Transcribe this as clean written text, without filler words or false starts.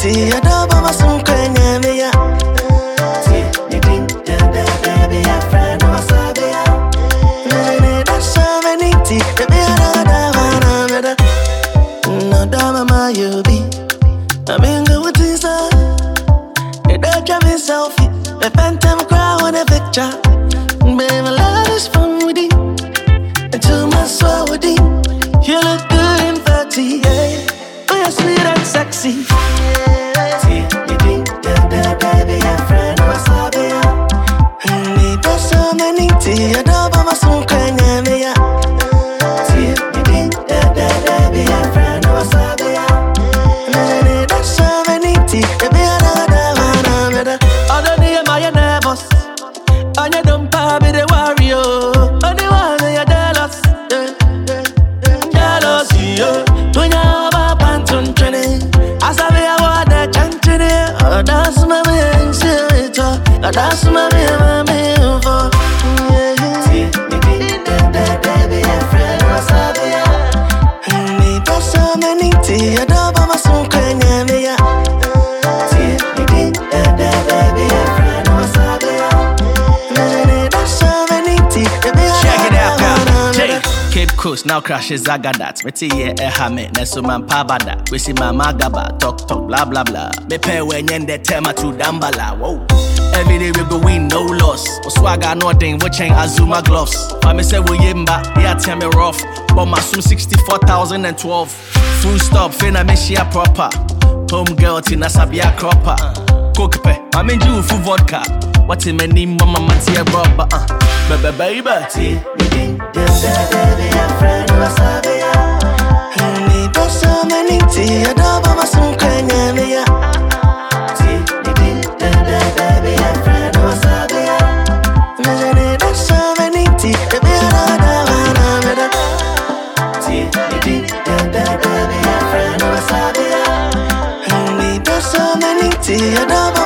tea, I don't buy my son, can you me? You think that baby, a friend of a sabia. That's so many tea, the beer, no, Dama, you be. I mean, go with this. You don't drive me selfie, the phantom crowd on a picture. Baby, love is fun with it. Until my soul with it. You look good in 30, yeah. Oh, you're sweet and sexy. You think that baby, a friend of a sabia. Need so many tea, I don't buy my son, can you me? You think that baby, a friend of a sabia. Need so many tea, baby, I other day, my nervous. And you don't be the warrior. Only one you're jealous. Jealous, yeah. When you have a pantun training, I saw me, I want the country. That's my man, that's my man, for. Baby, a friend was a beer. Need so many tea, I don't buy my son, can you me? Cape Coast now crashes Zagadat. Me tie hame neso man pabada. We see my magaba talk blah blah blah. Me pay when yende tema to dambala. Whoa. Every day we go win no loss. Oswaga nothing watching Azuma gloves. For me say we yimba, yeah tell me rough. But my sum 64,012. Full stop, finna me share proper. Home girl tina sabia cropper. Cookpe, I mean you full vodka. What in my name, mama matia rubber. Baby. Baby, a friend of a sabia. Need so many tea, I don't buy my son, can you me? Baby, a friend of a sabia. Need so many tea, baby, I don't baby, a friend of a sabia. Need so many tea, I don't